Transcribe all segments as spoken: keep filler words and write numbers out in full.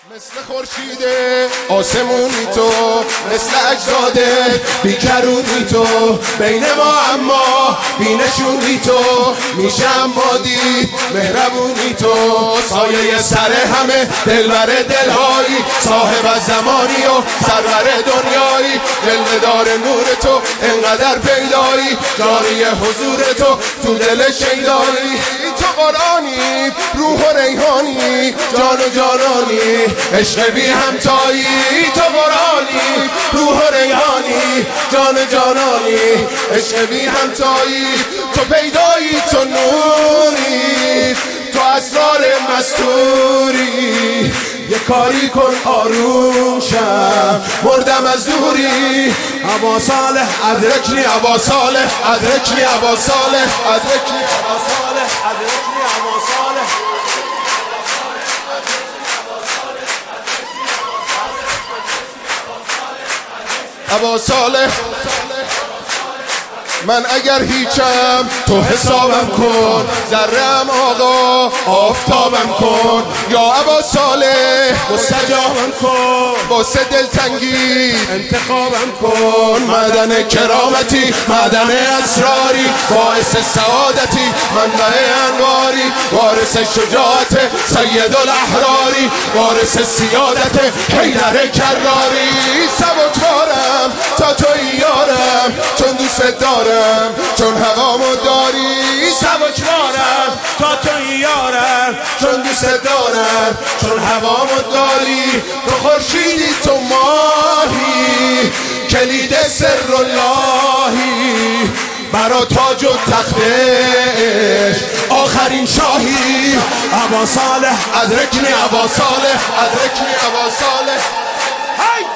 مثل خورشید آسمونی تو، مثل اجداده بیکرونی تو، بین ما اما بینشونی تو، میشم بادی مهربونی تو، سایه سر همه دلبر دلهایی، صاحب از زمانی و سرور دنیایی، دلدار نور تو انقدر پیدایی، جاری حضور تو تو دل شیدایی، تو قرآنی روح و ریحانی، جان و جانانی عشق بی همتایی، تو قرآنی روح و ریحانی، جان جانانی عشق بی همتایی، تو پیدایی تو نوری، تو اسرار مستوری، یه کاری کن آروم شم مردم از دوری، ابا صالح ادرکنی ابا صالح ادرکنی ابا صالح ادرکنی ابا صالح ادرکنی ابا صالح. ابا صالح من اگر هیچم تو حسابم کن، ذره‌ام آقا آفتابم کن، یا ابا صالح مستجابم کن، واسه دلتنگی انتخابم کن، معدن کرامتی معدن اسراری، باعث سعادتی منبع انواری، وارث شجاعت سید الاحراری، وارث سیادت حیدر کراری، سبکبارم تا تویی یارم چون دوست دارم، چون هوامو داری، سبکبارم تا تویی یارم چون دوست دارم، چون هوامو داری، تو خورشیدی تو ماهی، کلید سر اللهی، برا تاج و تختش آخرین شاهی، ابا صالح ادرکنی ابا صالح ادرکنی ابا صالح. هی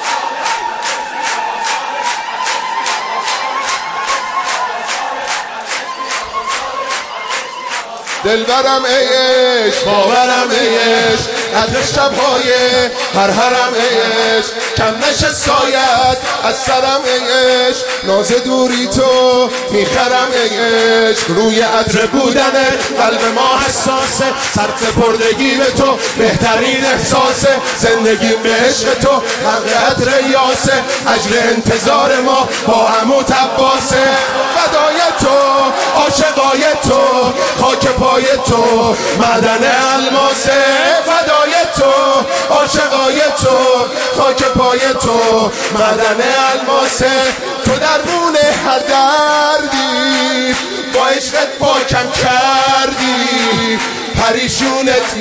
دلبرم ای عشق، باورم ای عشق، قدر شبهای هر هرم ای عشق، کم نشه سایت از سرم ای عشق، ناز دوری تو میخرم ای عشق، روی عطر بودن قلب ما حساسه، صرف پردگی به تو بهترین احساسه، زندگی به عشق تو حق عطر یاسه، اجر انتظار ما با عموت عباسه، فدای تو عاشقای تو خاک پای تو معدن الماسه، فدای تو عاشقای تو خاک پای تو معدن الماسه، تو درمون هر دردی با عشقت پاکم کردی، پریشونت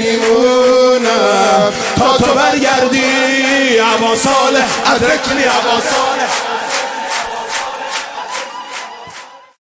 میمونم تا تو برگردی، ابا صالح ادرکنی ابا صالح.